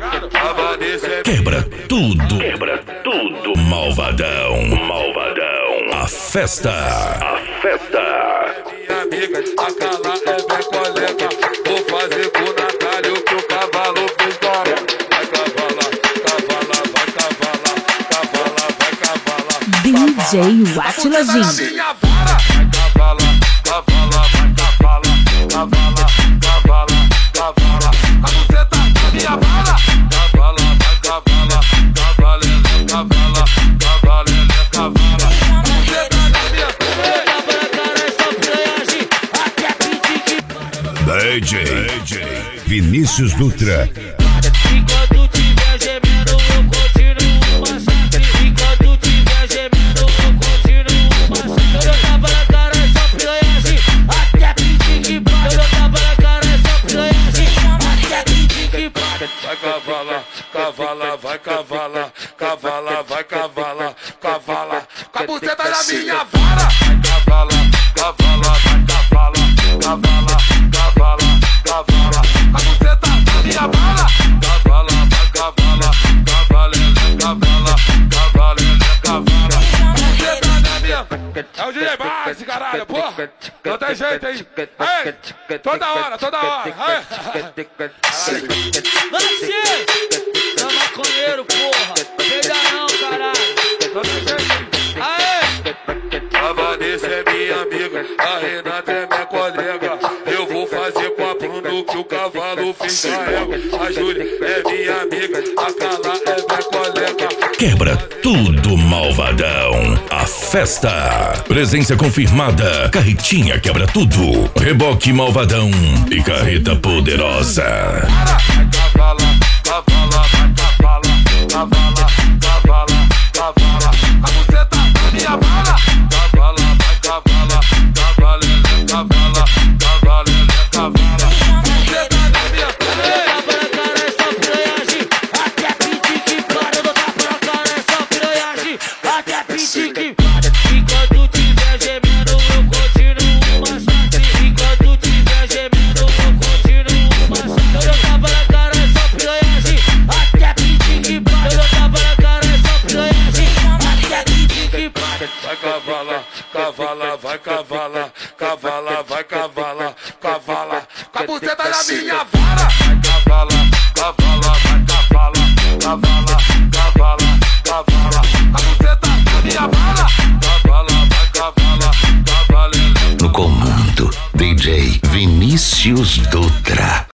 Quebra tudo. Quebra tudo. Malvadão. Malvadão. A festa. A festa. Minha amiga, a Carla é minha colega. Vou fazer com o Natália o que o cavalo fez agora. Vai cavalar, cavalar, vai cavalar, cavalar, vai cavalar. DJ Átila Jim. Minha vara. Vai cavalar, cavalar, vai cavalar, cavalar, cavalar, cavalar. A buceta da minha vara. Cavalar, vai cavalar, cavalela, cavalar, cavalela, cavalar. A buceta da minha DJ Vinícius Dutra. Enquanto tiver gemendo, eu continuo massacre. Enquanto tiver gemendo, eu continuo massacre. Eu tava na cara essa piranhagem, até pedir que para. Eu tava na cara essa piranhagem, até pedir que para. vai cavalar, cavalar, vai cavalar, cavalar, vai cavalar, cavalar. Com a buceta da minha vara. Vai cavalar, cavalar, vai cavalar, cavalar, cavalar, cavalar. Com a buceta da minha vara. Cavalar, vai cavalar, cavalela, cavalar, cavalela, cavalar. Com a buceta da minha. É o DJ Base, caralho, porra. Não tem jeito aí. Ei, toda hora, toda hora. Lance! Tá maconheiro, porra! Peida não, caralho! Aê! A Vanessa é minha amiga, a Renata é minha colega. Eu vou fazer com a Bruno que o cavalo fez com a égua. A Júlia é minha amiga, a Carla é minha colega. Quebra tudo, Malvadão. A festa. Presença confirmada. Carretinha quebra tudo. Reboque Malvadão e carreta poderosa. Vai cavalar, cavalar, vai cavalar, cavalar, cavalar, cavalar. A buceta da minha bala. Cavalar, vai cavalar, cavalela, cavalar, cavalela, cavalar. A buceta da minha bala. Eu tava na cara essa piranhagem, até pedir que para. Eu tava na cara essa piranhagem, até pedir que para. Enquanto tiver gemendo, eu continuo massacre. Enquanto tiver gemendo, eu continuo massacre. Eu tava na cara essa piranhagem, até pedir que para. Eu tava na cara essa piranhagem, até pedir que para. Vai cavalar, cavalar, vai cavalar, cavalar, vai cavalar, cavalar. Com a buceta da minha vara. Vai cavalar, cavalar, vai cavalar, cavalar, cavalar, cavalar. Com a buceta da minha vara. Cavalar, vai cavalar, cavalela. No comando, DJ Vinícius Dutra.